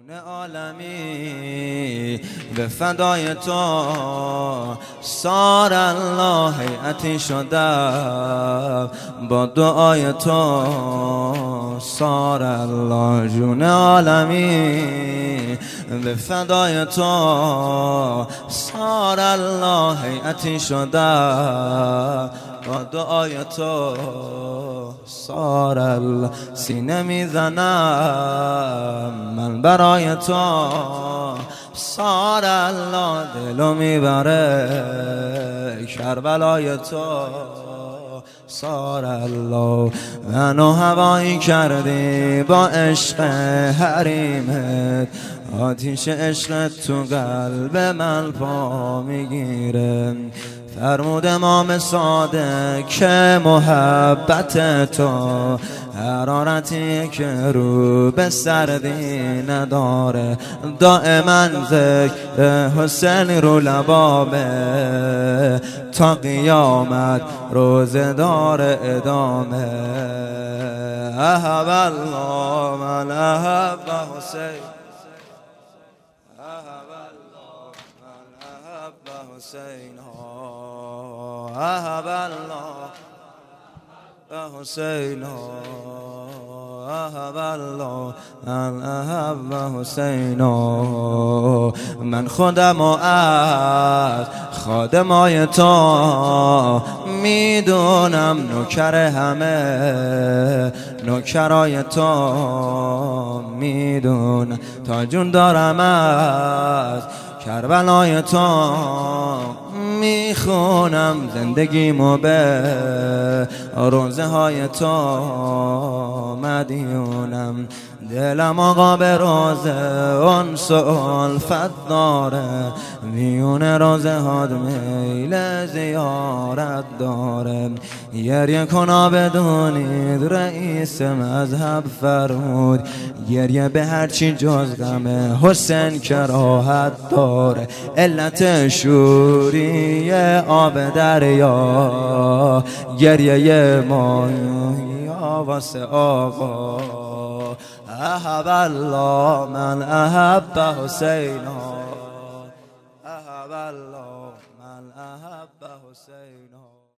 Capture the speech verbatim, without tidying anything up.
عالمی به فدای تو سار الله هیئتی شدم، با دعای تو سار الله جون عالمی به فدای تو سار الله هیئتی شدم، با دعای تو سار الله سینه میزنم من برای تو سار الله دلو میبره کربلای تو سار الله منو هوایی کردی با عشق حریمت، آتیش عشقت تو قلب من پا میگیره، فرمود امام صادق که محبت تو حرارتی که رو به سردی نداره، دائما ذکر حسین رو لبابه تا قیامت روزه دار ادامه. احب الله من احب حسین، احب الله من احب حسین، احب الله حسین، احب الله من احب حسین. من خودم و از خادمای تو میدونم، نوکر همه نوکرای تو میدونم، تا جون دارم از کربلای تو میخونم، زندگیمو به روزه های تو مدیونم، دلم آقا به روزه انس و الفت داره، میون روزه هاد میل زیارت داره، گریه کنا بدونید رئیس مذهب فرمود، گریه به هرچی جز غم حسین کراهت داره، علت شوری آب دریا گریه ماهی واسه آقا. احب الله من احب حسین.